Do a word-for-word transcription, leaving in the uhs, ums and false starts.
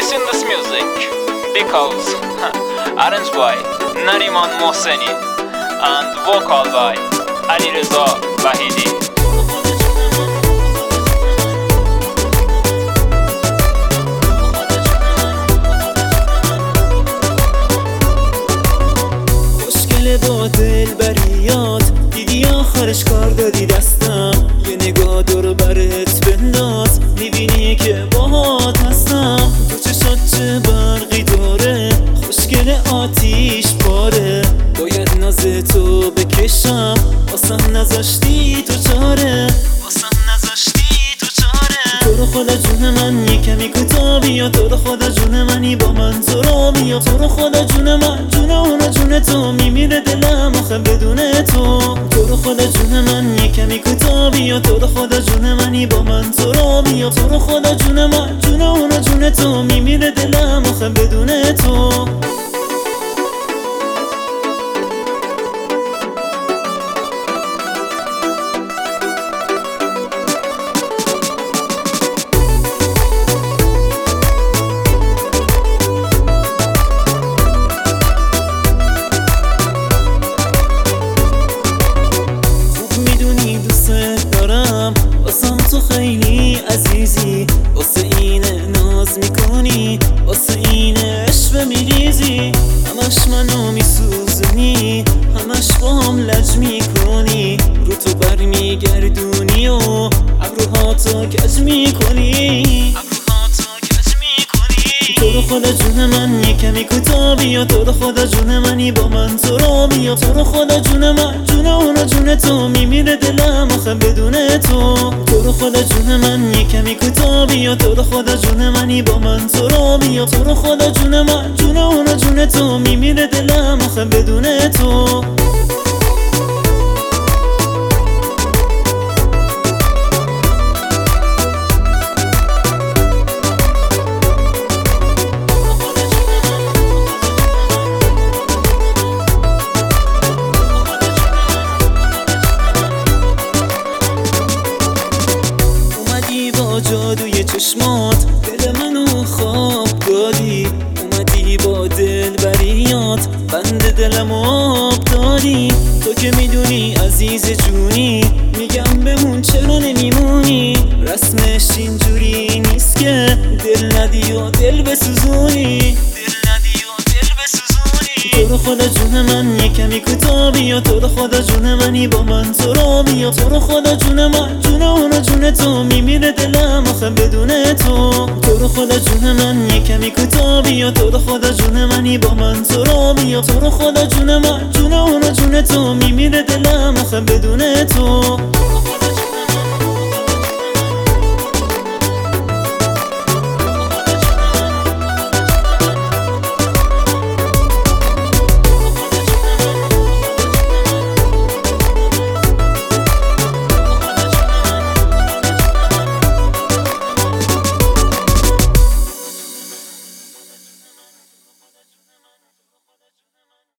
listen this music because arranged by Nariman Mohseni and vocal by Alireza Vahidi. با دلبریات دیدی آخرش کار دادی دستم، یه نگاه دور برت بنداز میبینی که باهات هستم. تو چشات چه برقی داره، خوشگل آتیش پاره، باید ناز تو بکشم واسم نذاشتی تو چاره، واسم نذاشتی تو چاره. تو رو خدا جون من یه کمی کوتاه بیا، تو رو خدا جون منی با من تو رو بیا، تو رو خدا جون من جون اونا جون تو میمیره دلم آخه بدون تو. تو رو خدا جون من یه کمی کوتاه بیا، تو رو خدا جون منی با من تو رو بیا، تو رو خدا جون من جون اونا جون تو میمیره دلم آخه بدون تو. واسم تو خیلی عزیزی، واسه اینه ناز میکنی، واسه اینه عشق میریزی، همش منو میسوزونی، همش با هم لج میکنی، رو تو بر میگردونی و ابروهاتو کج میکنی، تو رو خدا جون من یه کمی کوتاه بیا، تو رو خدا جون منی با من تو رو بیا، تو رو خدا جون من جون اونا جون تو میمیره دلم آخه بدون تو. تو رو خدا جون من یه کمی کوتاه بیا، تو رو خدا جون منی با من تو رو بیا، تو رو خدا جون من جون اونا جون تو میمیره دلم آخه بدون تو. جادوی چشمات دل منو خواب دادی، اومدی با دل بریات بند دلم آب دادی. تو که میدونی عزیز جونی، میگم بمون چرا نمیمونی، رسمش اینجوری نیست که دل ندی و دل بسوزونی، دل ندی و دل بسوزونی. تو رو خدا جون من یه کمی کوتاه بیا، تو رو خدا جون منی با من تو رو بیا، تو رو خدا جون من جون اونا جون تو میمیره دلم آخه بدون تو. تو رو خدا جون من یه کمی کوتاه بیا، تو رو خدا جون منی با من تو رو بیا، تو رو خدا جون من جون اونا جون تو میمیره دلم آخه بدون تو.